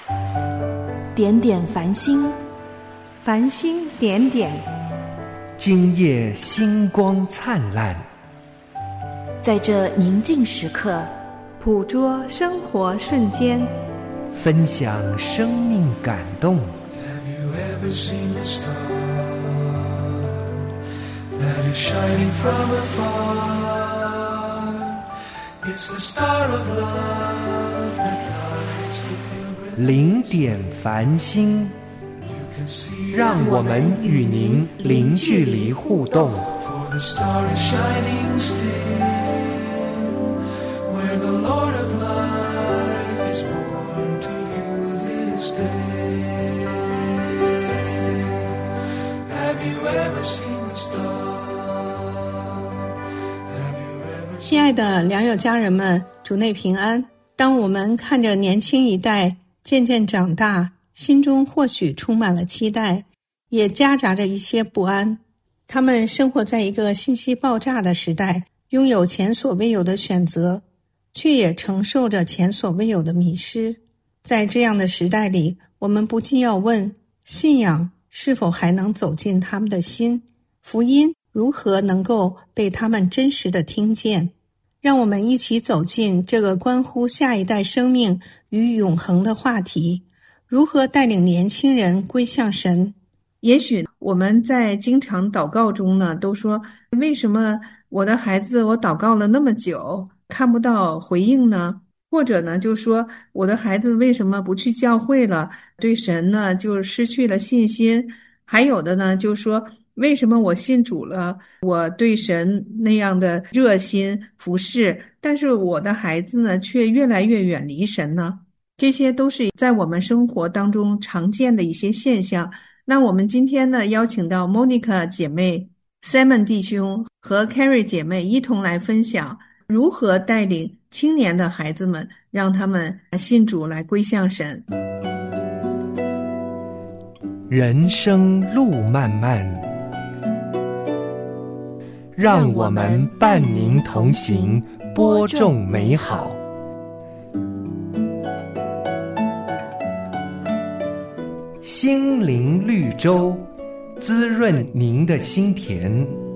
点点繁星， 繁星点点， 今夜星光灿烂。 在这宁静时刻， 捕捉生活瞬间， 分享生命感动。 Have you ever seen a star that is shining from afar? It's the star of love that lights the pilgrim. 零点繁星，让我们与您零距离互动。 For the star is shining still, where the Lord of life is born to you this day. Have you ever seen the star? Have you ever seen... 亲爱的良友家人们，主内平安。当我们看着年轻一代渐渐长大，心中或许充满了期待，也夹杂着一些不安。他们生活在一个信息爆炸的时代，拥有前所未有的选择，却也承受着前所未有的迷失。在这样的时代里，我们不禁要问，信仰是否还能走进他们的心？福音如何能够被他们真实的听见？让我们一起走进这个关乎下一代生命与永恒的话题，如何带领年轻人归向神。也许我们在经常祷告中呢，都说为什么我的孩子我祷告了那么久看不到回应呢？或者呢，就说我的孩子为什么不去教会了，对神呢就失去了信心。还有的呢，就说为什么我信主了，我对神那样的热心服侍，但是我的孩子呢却越来越远离神呢？这些都是在我们生活当中常见的一些现象。那我们今天呢，邀请到 Monica 姐妹、Simon 弟兄和 Carrie 姐妹一同来分享如何带领青年的孩子们，让他们信主来归向神。 人生路漫漫，让我们伴您同行，播种美好。心灵绿洲，滋润您的心田。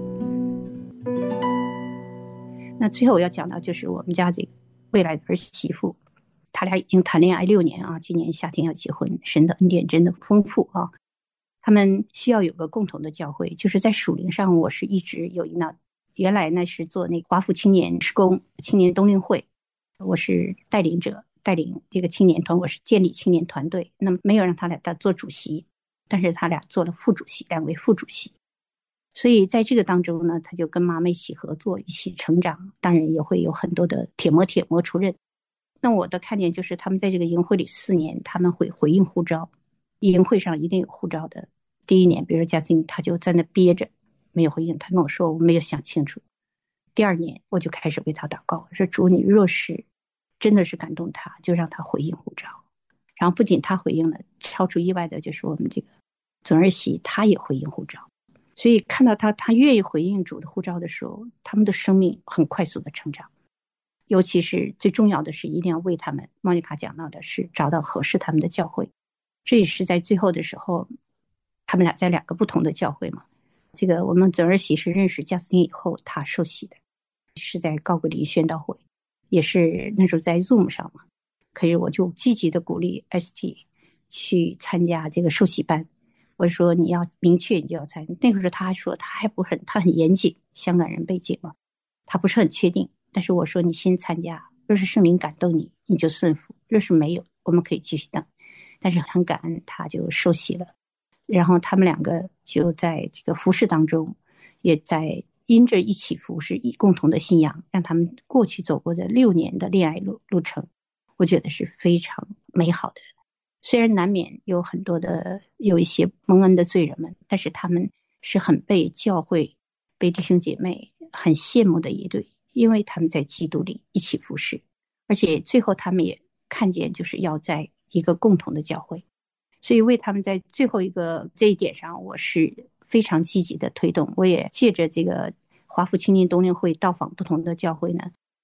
那最后我要讲到就是我们家这个未来的儿媳妇，他俩已经谈恋爱6年啊，今年夏天要结婚，神的恩典真的丰富啊。他们需要有个共同的教会，就是在属灵上我是一直有一那原来呢是做那个华府青年事工青年冬令会，我是带领者，带领这个青年团，我是建立青年团队，那么没有让他俩做主席，但是他俩做了副主席，2位副主席。所以在这个当中呢，他就跟妈妈一起合作，一起成长，当然也会有很多的铁磨出刃。那我的看见就是他们在这个营会里4年，他们会回应呼召，营会上一定有呼召的。第1年比如说嘉欣他就在那憋着没有回应，他跟我说我没有想清楚。第2年我就开始为他祷告，说主，你若是真的是感动他，就让他回应呼召。然后不仅他回应了，超出意外的就是我们这个总儿媳他也回应呼召。所以看到他愿意回应主的呼召的时候，他们的生命很快速的成长。尤其是最重要的是一定要为他们，莫妮卡讲到的是找到合适他们的教会。这也是在最后的时候，他们俩在2个不同的教会嘛。这个我们总儿媳是认识加斯汀以后他受洗的，是在高格林宣道会，也是那时候在 Zoom 上嘛。可是我就积极的鼓励 ST 去参加这个受洗班。我说你要明确你就要参加。那个时候他还说他很严谨，香港人背景嘛，他不是很确定。但是我说你先参加，若是圣灵感动你，你就顺服；若是没有，我们可以继续等。但是很感恩，他就受洗了。然后他们2个就在这个服事当中，也在因着一起服事，以共同的信仰，让他们过去走过的6年的恋爱路程，我觉得是非常美好的。虽然难免有很多的有一些蒙恩的罪人们，但是他们是很被教会、被弟兄姐妹很羡慕的一对，因为他们在基督里一起服事，而且最后他们也看见就是要在一个共同的教会。所以为他们在最后这一点上，我是非常积极的推动。我也借着这个华府青年冬令会到访不同的教会呢，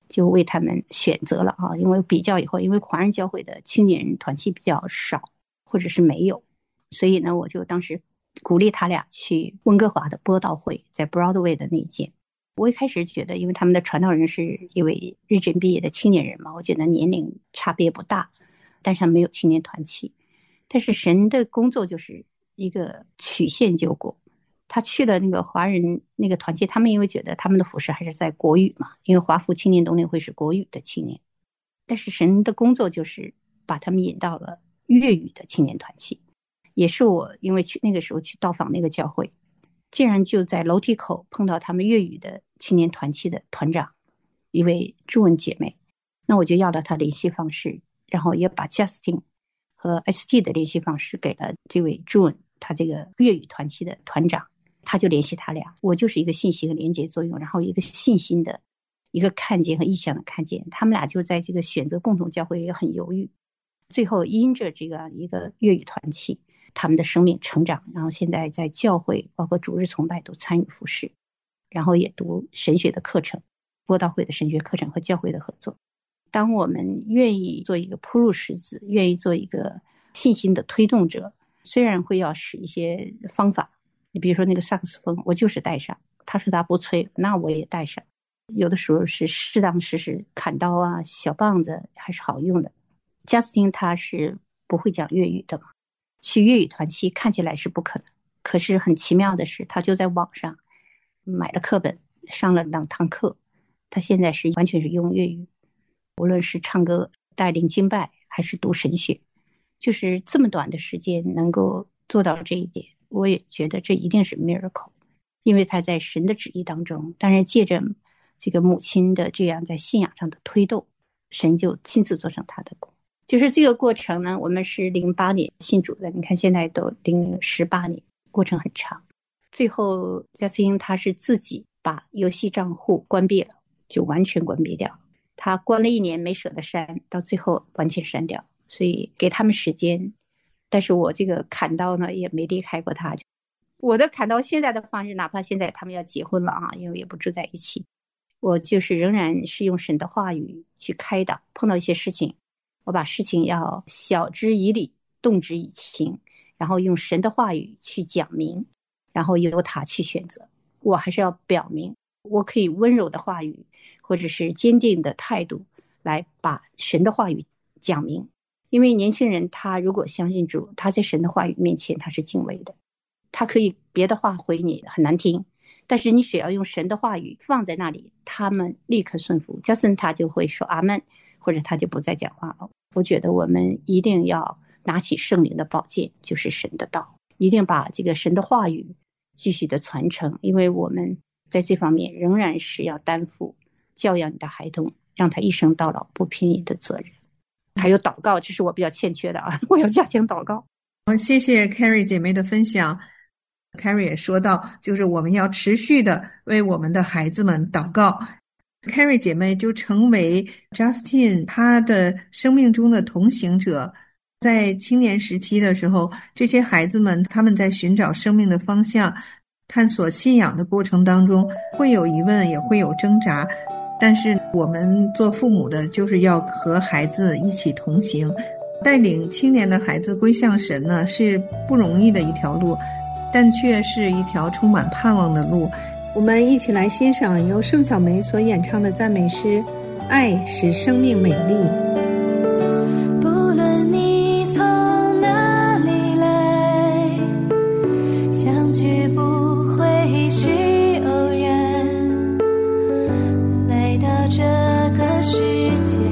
就为他们选择了啊，因为比较以后，因为华人教会的青年人团契比较少，或者是没有，所以呢，我就当时鼓励他俩去温哥华的播道会，在 Broadway 的那一间。我一开始觉得，因为他们的传道人是一位日政毕业的青年人嘛，我觉得年龄差别不大，但是他没有青年团契。但是神的工作就是一个曲线救国。他去了那个华人那个团契，他们因为觉得他们的服事还是在国语嘛，因为华福青年冬令会是国语的青年，但是神的工作就是把他们引到了粤语的青年团契。也是我因为那个时候去到访那个教会，竟然就在楼梯口碰到他们粤语的青年团契的团长，一位朱文姐妹，那我就要了她联系方式，然后也把 Justin 和 ST 的联系方式给了这位朱文，他这个粤语团契的团长，他就联系他俩。我就是一个信息和连接作用，然后一个信心的一个看见和意向的看见，他们俩就在这个选择共同教会也很犹豫，最后因着这个一个粤语团契，他们的生命成长，然后现在在教会包括主日崇拜都参与服事，然后也读神学的课程，播道会的神学课程和教会的合作。当我们愿意做一个铺路石子，愿意做一个信心的推动者，虽然会要使一些方法，你比如说那个萨克斯风我就是带上，他说他不吹，那我也带上，有的时候是适当时是砍刀啊小棒子还是好用的。加斯汀他是不会讲粤语的嘛，去粤语团契看起来是不可能，可是很奇妙的是他就在网上买了课本，上了2堂课，他现在是完全是用粤语，无论是唱歌带领敬拜还是读神学，就是这么短的时间能够做到这一点，我也觉得这一定是 miracle， 因为他在神的旨意当中，当然借着这个母亲的这样在信仰上的推动，神就亲自做成他的工。就是这个过程呢，我们是08年信主的，你看现在都18年，过程很长。最后加斯汀他是自己把游戏账户关闭了，就完全关闭掉，他关了1年没舍得删，到最后完全删掉，所以给他们时间。但是我这个砍刀呢也没离开过他，我的砍刀现在的方式，哪怕现在他们要结婚了啊，因为也不住在一起，我就是仍然是用神的话语去开导，碰到一些事情我把事情要晓之以理，动之以情，然后用神的话语去讲明，然后由他去选择。我还是要表明，我可以温柔的话语或者是坚定的态度来把神的话语讲明。因为年轻人他如果相信主，他在神的话语面前他是敬畏的，他可以别的话回你很难听，但是你只要用神的话语放在那里，他们立刻顺服，加森他就会说阿们，或者他就不再讲话了。我觉得我们一定要拿起圣灵的宝剑，就是神的道，一定把这个神的话语继续的传承，因为我们在这方面仍然是要担负教养你的孩童，让他一生到老不偏移的责任。还有祷告，这是我比较欠缺的啊，我要加强祷告。 谢谢 Carrie 姐妹的分享。Carrie 也说到，就是我们要持续的为我们的孩子们祷告。Carrie 姐妹就成为 Justin 他的生命中的同行者。在青年时期的时候，这些孩子们他们在寻找生命的方向，探索信仰的过程当中，会有疑问，也会有挣扎，但是我们做父母的就是要和孩子一起同行，带领青年的孩子归向神呢，是不容易的一条路，但却是一条充满盼望的路。我们一起来欣赏由盛小梅所演唱的赞美诗《爱使生命美丽》。 不论你从哪里来，相聚不会是偶然，来到这个世界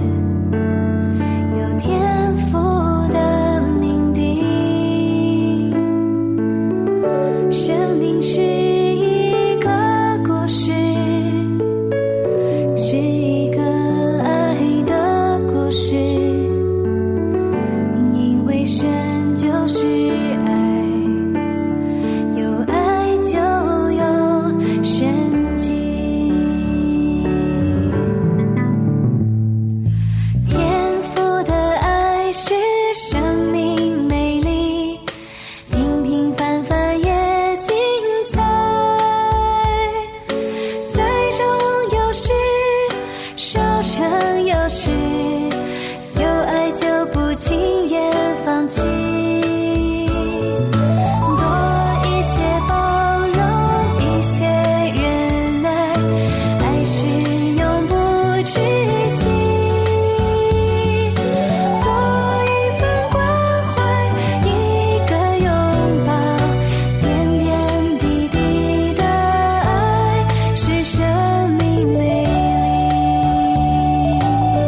有天赋的命定，生命是一个故事，是一个爱的故放弃。多一些包容，一些忍耐，爱是永不止息。多一份关怀，一个拥抱，点点滴滴的爱是生命美丽。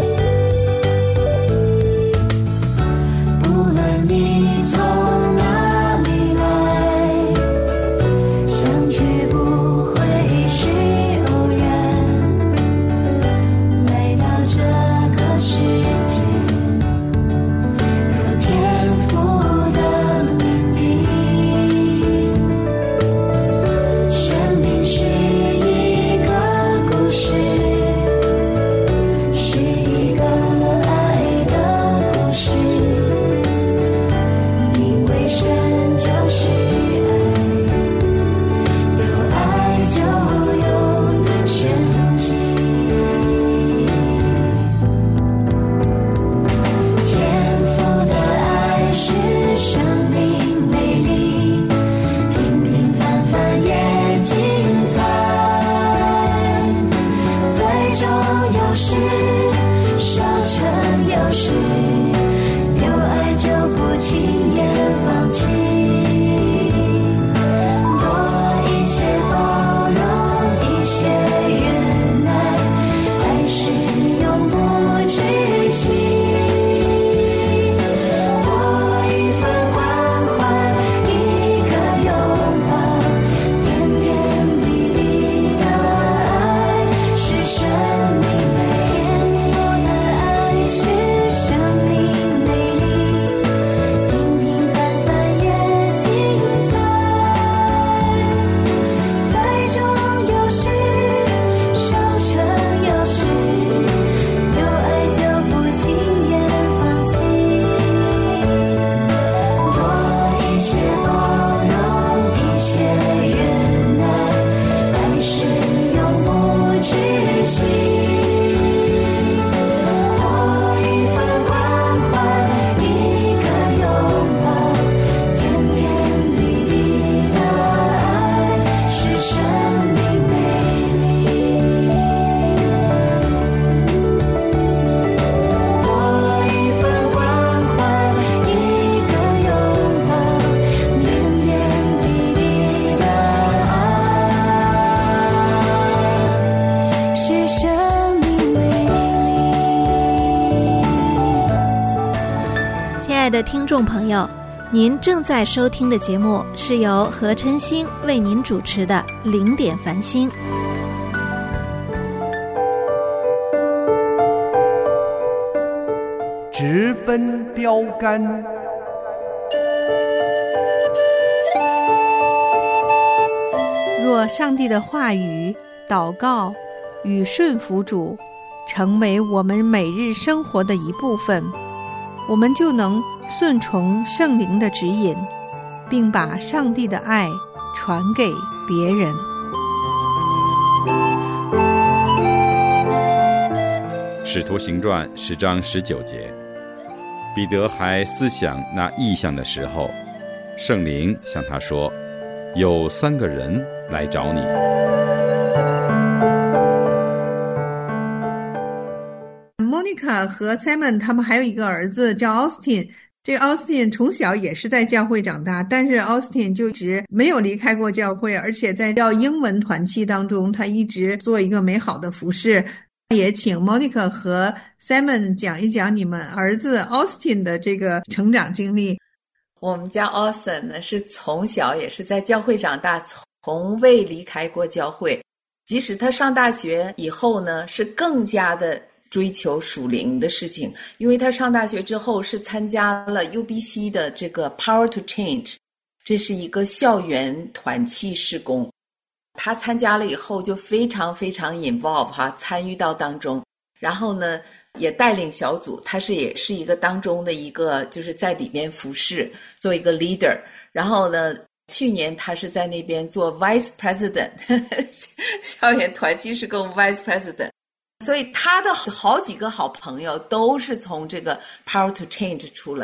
不论你从哪里来，相聚不会是偶然。来到这个世界，有天赋的命定。生命是一个故事，是一个爱的故事。因为神就是爱，有爱就有生机。天赋的爱是生命美丽，平平凡凡也精彩。再重有时，少成有时，有爱就不轻言放弃。多一些包容，一些忍耐，爱是永不止息。多一份关怀，一个拥抱，点点滴滴的爱是生命美丽。天赋的爱是生命美丽，平平凡凡也精彩。再重有时，少成有时，有爱就不轻言放弃。多一些包容，一些忍耐，爱是永不止息。多一份关怀，一个拥抱，点点滴滴的爱是生命美丽。多一份关怀，一个拥抱，点点滴滴的爱是生命美丽。 亲爱的听众朋友，您正在收听的节目是由何琛星为您主持的《零点繁星》。 直奔标杆， 若上帝的话语、祷告与顺服主成为我们每日生活的一部分，我们就能顺从圣灵的指引，并把上帝的爱传给别人。 使徒行传10章19节，彼得还思想那异象的时候，圣灵向他说，有3个人来找你。 Monica 和 Simon 他们还有一个儿子叫 Austin， 这个 Austin 从小也是在教会长大，但是 Austin 就一直没有离开过教会，而且在教英文团契当中，他一直做一个美好的服事。也请 Monica 和 Simon 讲一讲你们儿子 Austin 的这个成长经历。 我们家 Austin 呢是从小也是在教会长大，从未离开过教会。即使他上大学以后呢，是更加的追求属灵的事情，因为他上大学之后是参加了 UBC 的这个 Power to Change， 这是一个校园团契事工。他参加了以后就非常非常 involve 参与到当中，然后呢也带领小组，他也是一个当中的一个就是在里面服侍，做一个 leader。然后呢去年他是在那边做 vice president 校园团契事工 vice president， 所以他的好几个好朋友都是从这个 Power to Change 出来。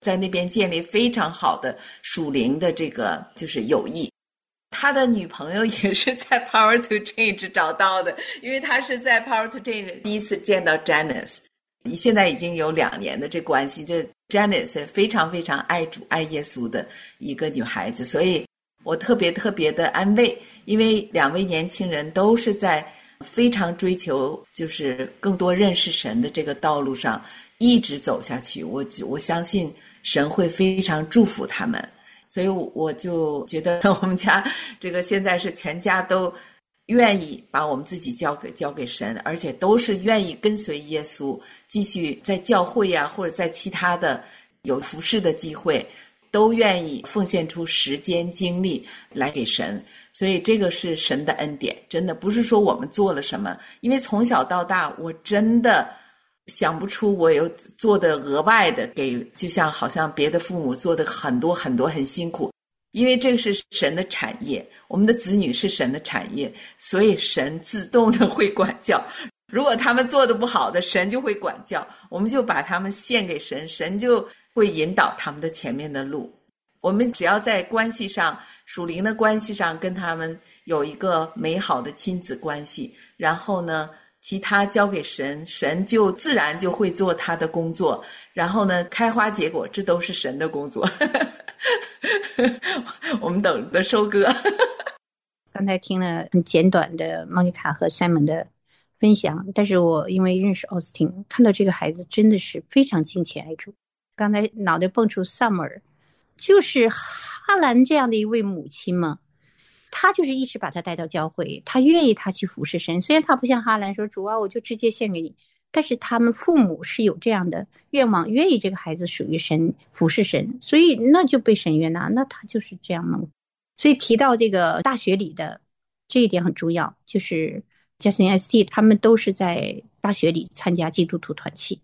在那边建立非常好的属灵的这个就是友谊。他的女朋友也是在 Power to Change 找到的，因为他是在 Power to Change 第一次见到 Janice， 现在已经有2年的这关系。这 Janice 非常非常爱主爱耶稣的一个女孩子，所以我特别的安慰，因为2位年轻人都是在非常追求就是更多认识神的这个道路上一直走下去。我相信神会非常祝福他们。所以我就觉得我们家这个现在是全家都愿意把我们自己交给神，而且都是愿意跟随耶稣，继续在教会啊，或者在其他的有服事的机会，都愿意奉献出时间精力来给神。所以这个是神的恩典，真的不是说我们做了什么，因为从小到大我真的想不出我有做的额外的给，就像好像别的父母做的很多很辛苦，因为这个是神的产业，我们的子女是神的产业，所以神自动的会管教。如果他们做的不好的，神就会管教，我们就把他们献给神，神就会引导他们的前面的路。我们只要在关系上，属灵的关系上跟他们有一个美好的亲子关系，然后呢其他交给神，神就自然就会做他的工作，然后呢开花结果，这都是神的工作我们等着收割刚才听了很简短的莫妮卡和 Simon 的分享，但是我因为认识奥斯汀，看到这个孩子真的是非常敬虔爱主。刚才脑袋蹦出 Summer， 就是哈兰这样的一位母亲嘛，他就是一直把他带到教会，他愿意他去服侍神。虽然他不像哈兰说主啊我就直接献给你，但是他们父母是有这样的愿望，愿意这个孩子属于神，服侍神，所以那就被神悦纳，那他就是这样弄。所以提到这个大学里的这一点很重要，就是 Justin ST 他们都是在大学里参加基督徒团契，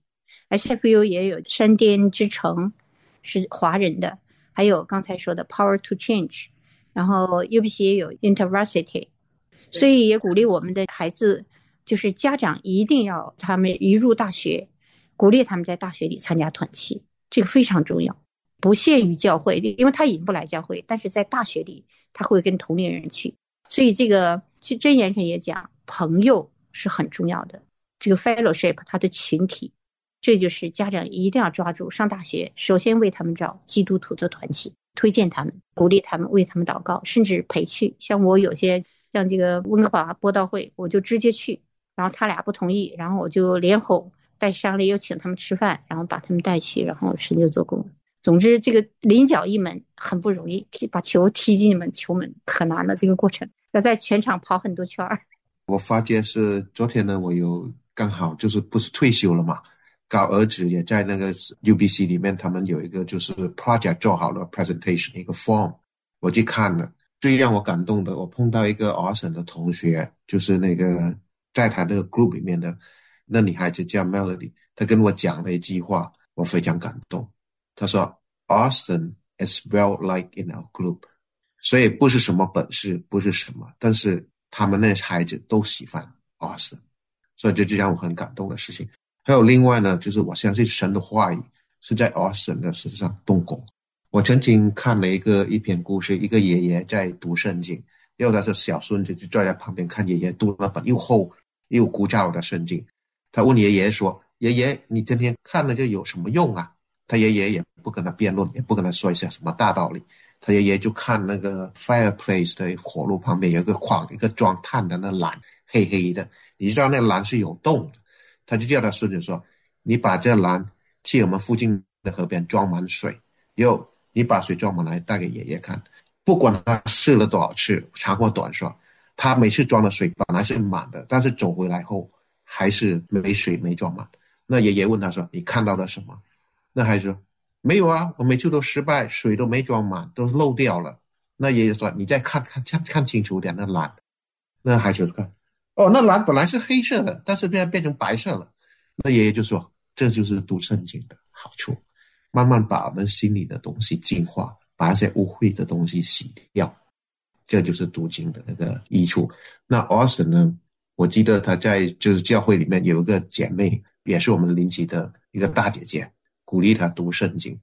SFU 也有山巅之城是华人的，还有刚才说的 Power to Change，然后 UBC 也有 InterVarsity， 所以也鼓励我们的孩子，就是家长一定要他们一入大学，鼓励他们在大学里参加团契，这个非常重要，不限于教会，因为他引不来教会，但是在大学里他会跟同龄人去，所以这个箴言上也讲，朋友是很重要的，这个 fellowship 他的群体，这就是家长一定要抓住。上大学首先为他们找基督徒的团契，推荐他们，鼓励他们，为他们祷告，甚至陪去。像我有些像这个温哥华播道会，我就直接去，然后他俩不同意，然后我就连吼带商量，又请他们吃饭，然后把他们带去，然后神就做工。总之这个临脚一门很不容易，把球踢进球门可难了，这个过程要在全场跑很多圈。 我发觉是昨天呢，我有刚好就是不是退休了嘛，搞儿子也在那个 UBC 里面，他们有一个就是 project 做好了 presentation 一个 form， 我去看了。最让我感动的，我碰到一个 Austin 的同学，就是那个在他那个 group 里面的那女孩子叫 Melody， 她跟我讲了一句话，我非常感动。她说 Austin is well liked in our group， 所以不是什么本事，不是什么，但是他们那孩子都喜欢 Austin， 所以这就让我很感动的事情。还有另外呢，就是我相信神的话语是在 Austin 的身上动工。我曾经看了一篇故事，一个爷爷在读圣经，然后他的小孙子就坐在旁边看爷爷读那本又厚又枯燥的圣经。他问爷爷说，爷爷你今天看了这有什么用啊？他爷爷也不跟他辩论，也不跟他说一下什么大道理，他爷爷就看那个 fireplace 的火炉旁边有一个框，一个装炭的那篮，黑黑的，你知道那篮是有洞的，他就叫他孙子说，你把这篮去我们附近的河边装满水，然后你把水装满来带给爷爷看，不管他试了多少次，长或短说，他每次装的水本来是满的，但是走回来后还是没水没装满。那爷爷问他说，你看到了什么？那孩子说，没有啊，我每次都失败，水都没装满，都漏掉了。那爷爷说，你再看清楚点那篮。那孩子说，哦，那篮本来是黑色的，但是现在变成白色了。那爷爷就说，这就是读圣经的好处，慢慢把我们心里的东西净化，把那些污秽的东西洗掉，这就是读经的那个益处。那 Austin 呢，我记得他在就是教会里面有一个姐妹，也是我们邻居的一个大姐姐，鼓励他读圣经。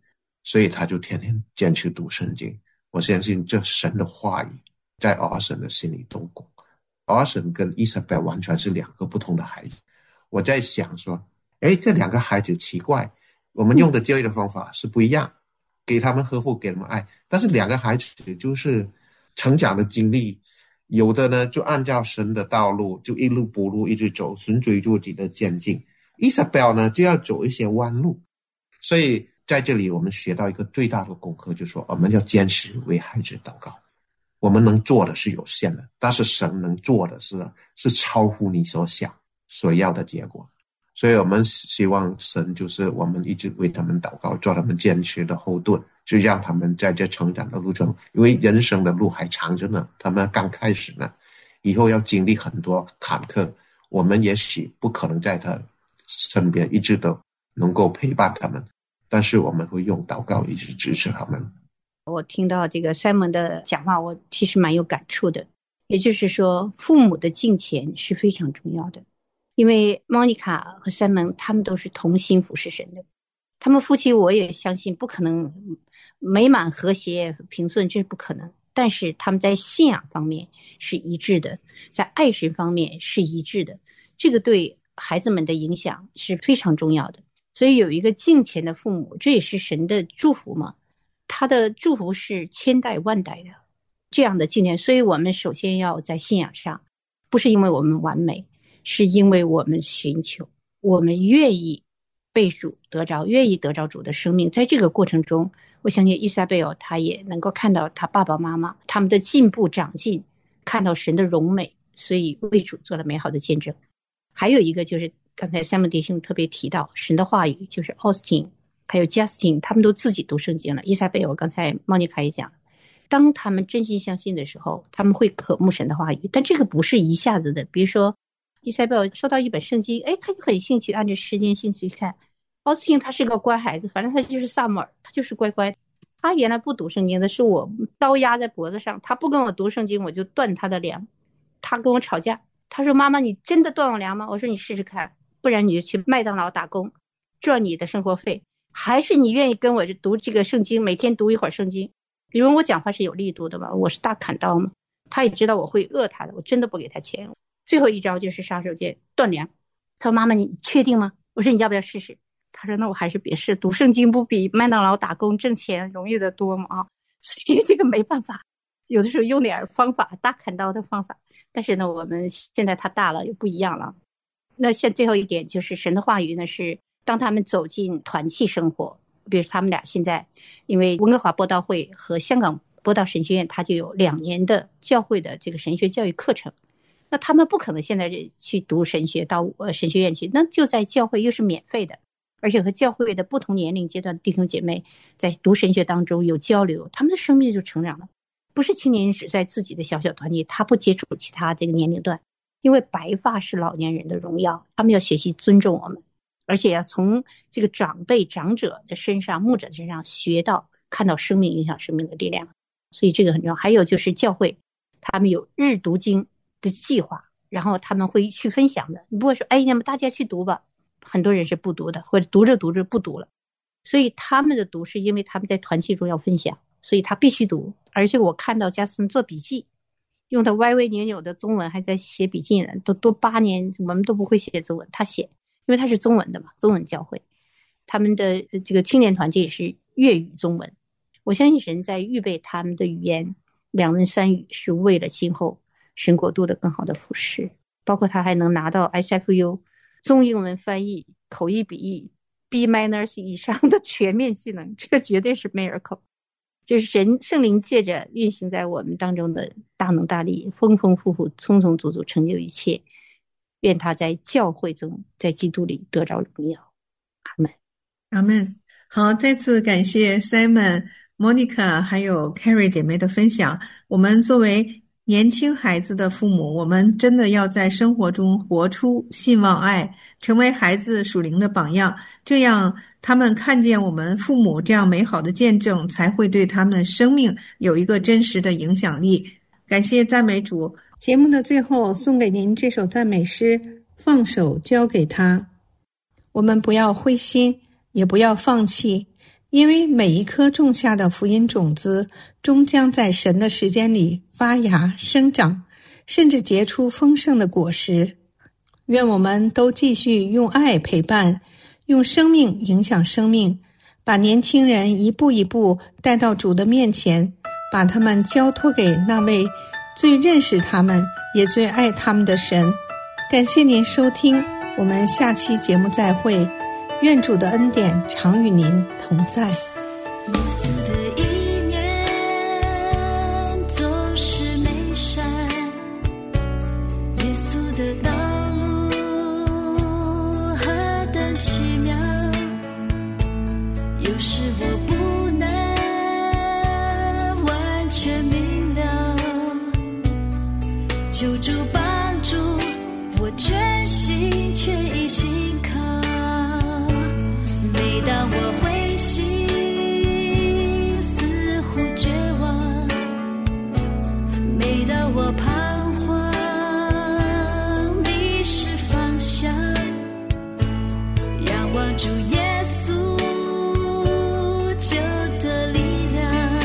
所以他就天天坚持读圣经。我相信这神的话语在 Austin 的心里动工。Austin 跟 Isabel 完全是两个不同的孩子。我在想说，这两个孩子奇怪，我们用的教育的方法是不一样，给他们呵护，给他们爱，但是两个孩子就是成长的经历，有的呢就按照神的道路，就一路不路一直走，循规蹈矩的前进。Isabel 呢就要走一些弯路。所以在这里我们学到一个最大的功课，就是说我们要坚持为孩子祷告。我们能做的是有限的，但是神能做的是超乎你所想所要的结果。所以我们希望神就是我们一直为他们祷告，做他们坚持的后盾，就让他们在这成长的路中，因为人生的路还长着呢，他们刚开始呢，以后要经历很多坎坷，我们也许不可能在他身边一直都能够陪伴他们，但是我们会用祷告一直支持他们。 我听到这个 Simon 的讲话，我其实蛮有感触的。也就是说，父母的敬虔是非常重要的。因为 Monica 和 Simon 他们都是同心服侍神的，他们夫妻我也相信不可能美满和谐平顺，这是不可能。但是他们在信仰方面是一致的，在爱神方面是一致的，这个对孩子们的影响是非常重要的。所以有一个敬虔的父母，这也是神的祝福嘛，他的祝福是千代万代的这样的敬虔。所以我们首先要在信仰上，不是因为我们完美，是因为我们寻求，我们愿意被主得着，愿意得着主的生命。在这个过程中，我相信伊莎贝尔她也能够看到她爸爸妈妈他们的进步长进，看到神的荣美，所以为主做了美好的见证。还有一个就是刚才Simon弟兄特别提到神的话语，就是 Austin 还有 Justin 他们都自己读圣经了。伊莎贝尔刚才莫妮卡也讲，当他们真心相信的时候，他们会渴慕神的话语，但这个不是一下子的。比如说伊莎贝尔收到一本圣经，他就很兴趣，按照时间兴趣看。奥斯汀他是个乖孩子，反正他就是萨姆尔，他就是乖乖。他原来不读圣经的，是我刀压在脖子上，他不跟我读圣经，我就断他的粮。他跟我吵架，他说妈妈你真的断我粮吗？我说你试试看，不然你就去麦当劳打工赚你的生活费，还是你愿意跟我读这个圣经，每天读一会儿圣经。因为我讲话是有力度的嘛，我是大砍刀嘛，他也知道我会饿他的，我真的不给他钱。最后一招就是杀手锏，断粮。他说妈妈你确定吗？我说你要不要试试？他说那我还是别试，读圣经不比麦当劳打工挣钱容易得多嘛啊！所以这个没办法，有的时候用点方法，大砍刀的方法。但是呢，我们现在他大了，又不一样了。那最后一点就是神的话语呢，是当他们走进团契生活，比如他们俩现在因为温哥华播道会和香港播道神学院，他就有2年的教会的这个神学教育课程。那他们不可能现在去读神学到神学院去，那就在教会又是免费的，而且和教会的不同年龄阶段的弟兄姐妹在读神学当中有交流，他们的生命就成长了。不是青年人只在自己的小小团体，他不接触其他这个年龄段，因为白发是老年人的荣耀，他们要学习尊重我们，而且要从这个长辈长者的身上牧者的身上学到看到生命影响生命的力量，所以这个很重要。还有就是教会他们有日读经的计划，然后他们会去分享的，你不会说那么大家去读吧，很多人是不读的，或者读着读着不读了。所以他们的读是因为他们在团契中要分享，所以他必须读。而且我看到加森做笔记，用他歪歪扭扭的中文还在写笔记呢，都8年我们都不会写中文，他写，因为他是中文的嘛，中文教会他们的这个青年团契也是粤语中文。我相信神在预备他们的语言2文3语，是为了今后神国度的更好的服侍，包括他还能拿到 SFU 中英文翻译、口译笔译 B minors 以上的全面技能，这个绝对是 miracle， 就是圣灵借着运行在我们当中的大能大力，丰丰富富充充足足成就一切。愿他在教会中在基督里得着荣耀。阿们阿们。好，再次感谢 Simon、Monica 还有 Carrie 姐妹的分享。我们作为年轻孩子的父母，我们真的要在生活中活出信望爱，成为孩子属灵的榜样，这样他们看见我们父母这样美好的见证，才会对他们生命有一个真实的影响力。感谢赞美主。节目的最后送给您这首赞美诗，放手交给他。我们不要灰心，也不要放弃， 因为每一颗种下的福音种子终将在神的时间里发芽生长，甚至结出丰盛的果实。愿我们都继续用爱陪伴，用生命影响生命，把年轻人一步一步带到主的面前，把他们交托给那位最认识他们也最爱他们的神。感谢您收听，我们下期节目再会，愿主的恩典常与您同在。 耶稣的意念总是美善，耶稣的道路何等奇妙，有时我不能完全明了，求主帮助我全心全意信靠。每当我灰心似乎绝望，每当我彷徨迷失方向，仰望主耶稣救的力量，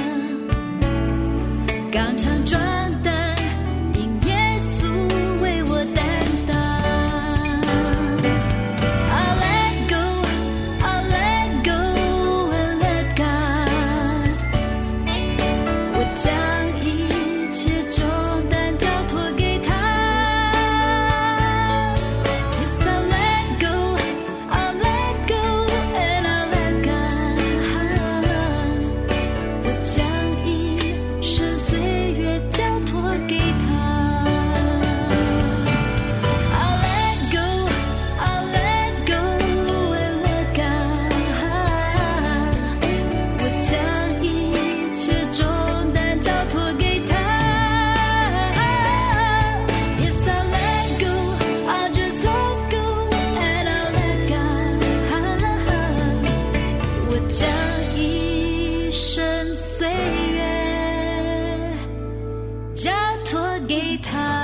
刚强壮胆，因耶稣为我担当。I'll let go, I'll let go and let God。我将一切重担交托给他。Yes, I'll let go, I'll let go and I'll let God。我将一生岁月交托给他。I'll let go, I'll let go and let God。我将一切重担交托给他。Yes, I'll let go, I'll just let go and I'll let God。我将一生岁月交托给他。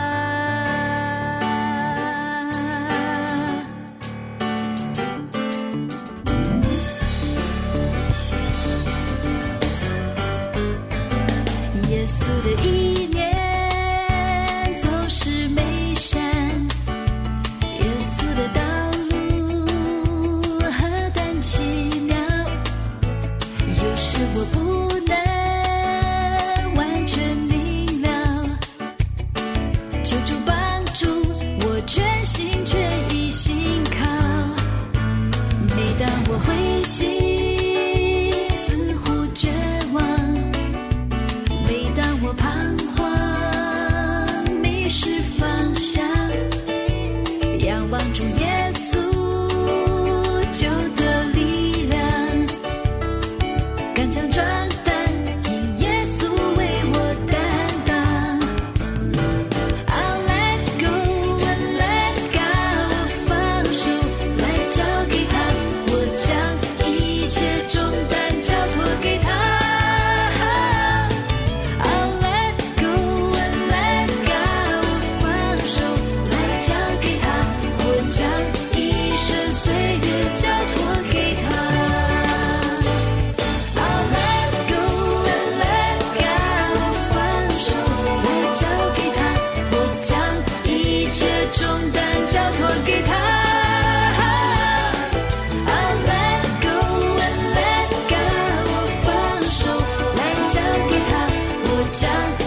耶稣的意念总是美善，耶稣的道路何等奇妙，有时我不能完全明了，求主帮助我全心全意信靠。每当我灰心似乎绝望，每当我彷徨迷失方向，仰望主耶稣救的力量，刚强壮胆，因耶稣为我担当。I'll let go and let God， 我放手来交给他，我将一切重担交托给他。I'll let go and let God， 我放手来交给他，我将一生岁月交托给他。I'll let go and let God， 我放手来交给他，我将一切重担交托给他。I'll let go and let God， 我放手来交给他，我将